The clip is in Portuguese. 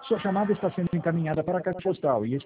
Sua chamada está sendo encaminhada para a caixa postal e